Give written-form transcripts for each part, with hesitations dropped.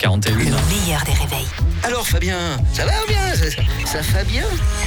41. Le meilleur des réveils. Alors Fabien, ça va ou bien ça va bien?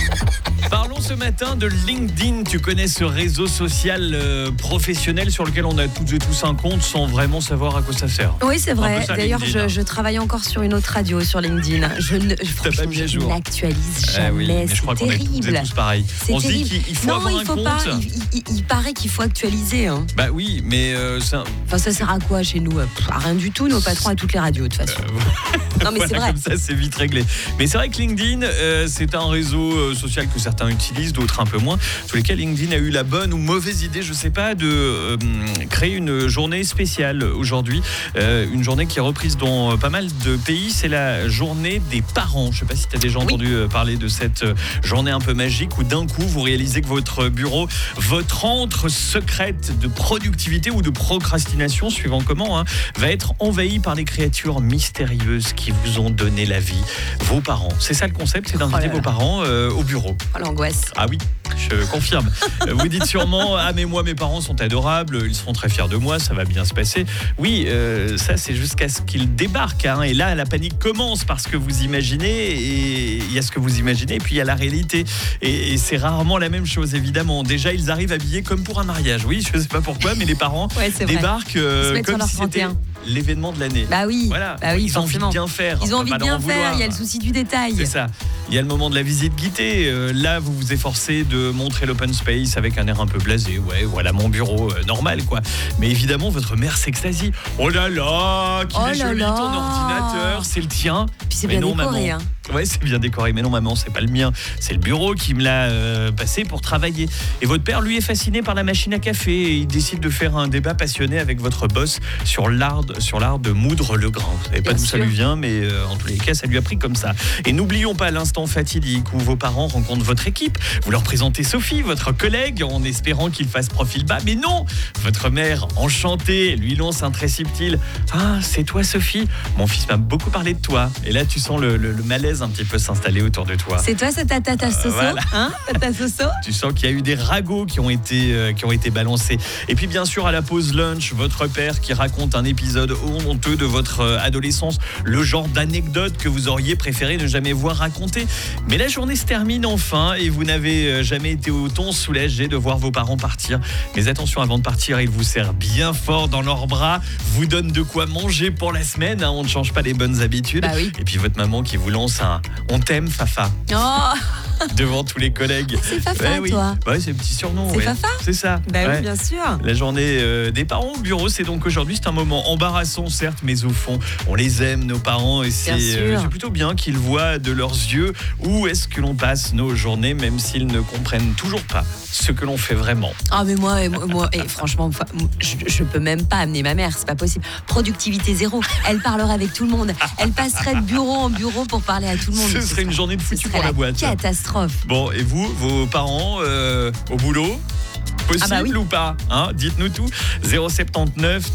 Parlons ce matin de LinkedIn. Tu connais ce réseau social professionnel sur lequel on a toutes et tous un compte sans vraiment savoir à quoi ça sert. Oui, c'est vrai. Un peu ça, D'ailleurs, LinkedIn, je travaille encore sur une autre radio sur LinkedIn. Franchement, mis à je jour. n'actualise Ah jamais. oui, mais je C'est crois qu'on est toutes et terrible. tous pareils. C'est On se dit terrible. qu'il faut Non, avoir il un faut compte. pas. Il paraît qu'il faut actualiser. Hein. Bah oui, mais Enfin, ça sert à quoi chez nous? À rien du tout. Nos patrons à toutes les radios, de toute façon. Non, mais voilà, c'est vrai. comme ça, c'est vite réglé. Mais c'est vrai que LinkedIn, c'est un réseau social que certains utilisent, d'autres un peu moins. Sur lesquels LinkedIn a eu la bonne ou mauvaise idée, je sais pas, de créer une journée spéciale aujourd'hui. Une journée qui est reprise dans pas mal de pays. C'est la journée des parents. Je sais pas si tu as déjà entendu parler de cette journée un peu magique où d'un coup, vous réalisez que votre bureau, votre antre secrète de productivité ou de procrastination, suivant comment, va être envahi par des créatures mystérieuses qui vous ont donné la vie. Vos parents. C'est ça le concept, c'est d'inviter vos parents au bureau. Oh, l'angoisse. Ah oui, je confirme. Vous dites sûrement, mais moi mes parents sont adorables, ils seront très fiers de moi, ça va bien se passer. Oui, ça c'est jusqu'à ce qu'ils débarquent. Et là, la panique commence parce que vous imaginez, et il y a ce que vous imaginez, et puis il y a la réalité. Et c'est rarement la même chose, évidemment. Déjà, ils arrivent habillés comme pour un mariage. Oui, je sais pas pourquoi, mais les parents débarquent comme si c'était l'événement de l'année. Bah oui, voilà. bah oui, ils ont envie de bien faire. Ils ont envie de bien faire, vouloir. il y a le souci du détail. C'est ça. Il y a le moment de la visite guidée. Là, vous vous efforcez de montrer l'open space avec un air un peu blasé. Ouais, voilà mon bureau normal, quoi. Mais évidemment, votre mère s'extasie. Oh là là, qu'il est joli ton ordinateur, c'est le tien. Puis c'est bien décoré, maman. Ouais, c'est bien décoré. Mais non, maman, c'est pas le mien. C'est le bureau qui me l'a passé pour travailler. Et votre père, lui, est fasciné par la machine à café. Et il décide de faire un débat passionné avec votre boss sur l'art de moudre le grain. Vous savez pas d'où ça lui vient, mais en tous les cas, ça lui a pris comme ça. Et n'oublions pas l'instant fatidique où vos parents rencontrent votre équipe. Vous leur présentez Sophie, votre collègue, en espérant qu'il fasse profil bas. Mais non, votre mère, enchantée, lui lance un très subtil « Ah, c'est toi, Sophie? Mon fils m'a beaucoup parlé de toi. » Et là, tu sens le malaise un petit peu s'installer autour de toi. C'est toi, c'est ta tata Soso, voilà. Tata Soso. Tu sens qu'il y a eu des ragots qui ont été balancés. Et puis bien sûr, à la pause lunch, votre père qui raconte un épisode honteux de votre adolescence, le genre d'anecdote que vous auriez préféré ne jamais voir raconter. Mais la journée se termine enfin et vous n'avez jamais été autant soulagé de voir vos parents partir. Mais attention, avant de partir, ils vous serrent bien fort dans leurs bras, vous donnent de quoi manger pour la semaine. On ne change pas les bonnes habitudes. Bah oui. Et puis votre maman qui vous lance un « On t'aime, Fafa ». Oh, Devant tous les collègues. c'est Fafa, oui. toi. Ouais, c'est un petit surnom. C'est Fafa. C'est ça. Bah Ouais. oui, bien sûr. La journée des parents au bureau, c'est donc aujourd'hui. C'est un moment embarrassant, certes, mais au fond, on les aime, nos parents, et c'est plutôt bien qu'ils voient de leurs yeux où est-ce que l'on passe nos journées, même s'ils ne comprennent toujours pas ce que l'on fait vraiment. Ah mais moi franchement, je peux même pas amener ma mère, c'est pas possible. Productivité zéro. Elle parlerait avec tout le monde. Elle passerait de bureau en bureau pour parler à tout le monde. Ce serait une journée de foutu pour la boîte. Catastrophe. Bon, et vous, vos parents au boulot, possible oui. ou pas, Dites-nous tout. 079